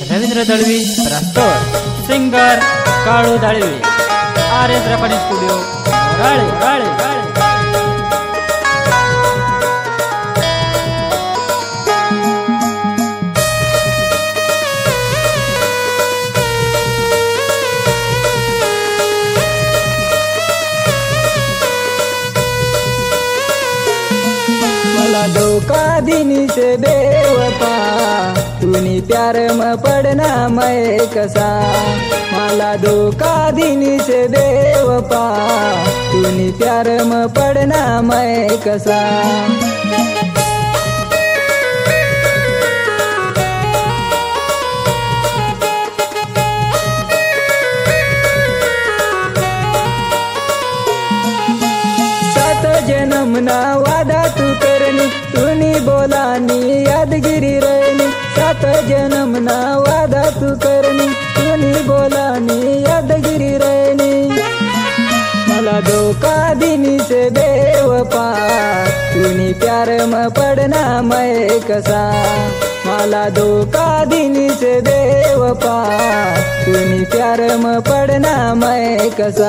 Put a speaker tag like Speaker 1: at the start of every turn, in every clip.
Speaker 1: रवींद्र दळवी प्रस्तुत singer Kalu Dalvi RS recording studio Rale Rale Rale.
Speaker 2: मला धोखा दीनी से बेवफा तूनी प्यार में पड़ना मैं कसा। मला धोखा दीनी से बेवफा तूनी प्यार में पड़ना मैं कसा। जन्म ना वादा तू करनी तूनी बोलानी यादगिरी रहनी। सात जन्म ना वादा तू करनी तूनी बोलानी यादगिरी रहनी। मला धोखा दीनी से बेवफा तूनी प्यार में पड़ना मैं कसा। मला धोखा दीनी से बेवफा तूनी प्यार में पड़ना मैं कसा।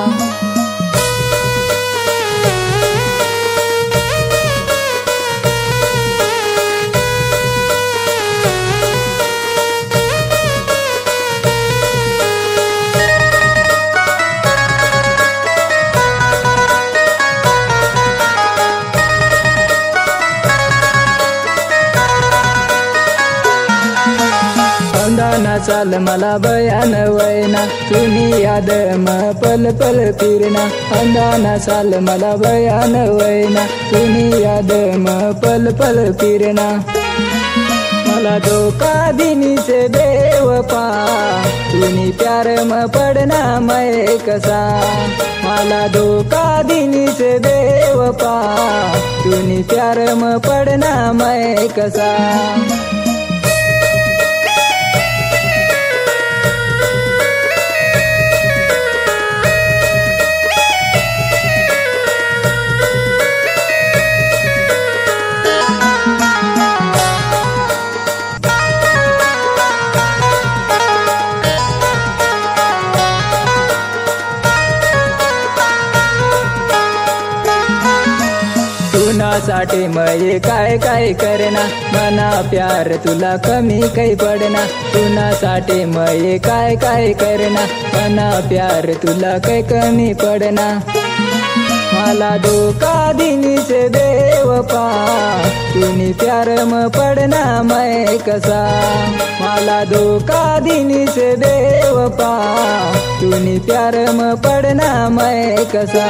Speaker 2: अंदाना चाल मला बयान वैना तुनी याद में पल पल फिरना। अंदाना चाल मला बयान वैना तुनी याद में पल पल फिरना। मला धोखा दीनी से बेवफा तूनी प्यार में पड़ना मैं कसा। मला धोखा दीनी से बेवफा तूनी प्यार में पड़ना मैं कसा। तुनासाठी मैं काय काय करना मना प्यार तुला कमी काही पडना। तुनासाठी मैं काय काय करना मना प्यार तुला काही कमी पडना। मला धोखा दीनी से बेवफा तूनी प्यार में पड़ना मैं कसा। मला धोखा दीनी से बेवफा तूनी प्यार में पड़ना मैं कसा।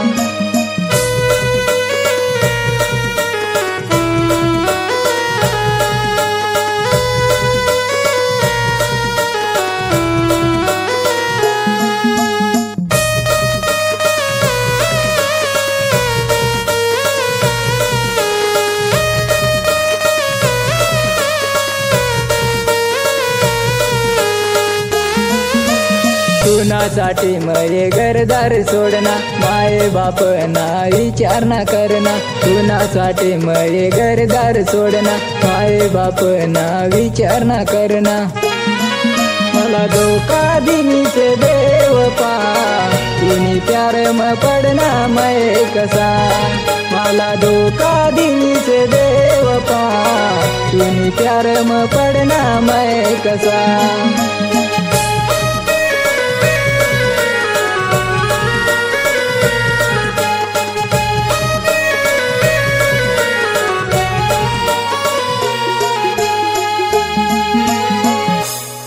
Speaker 2: तुनासाठी मैं घरदार सोडना माये बाप ना विचार ना करना। तुनासाठी मैं घरदार सोडना माये बाप ना विचार ना करना। मला धोखा दीनी से बेवफा तूनी प्यार में पड़ना मैं कसा। मला धोखा दीनी से बेवफा तूनी प्यार में पड़ना मैं कसा।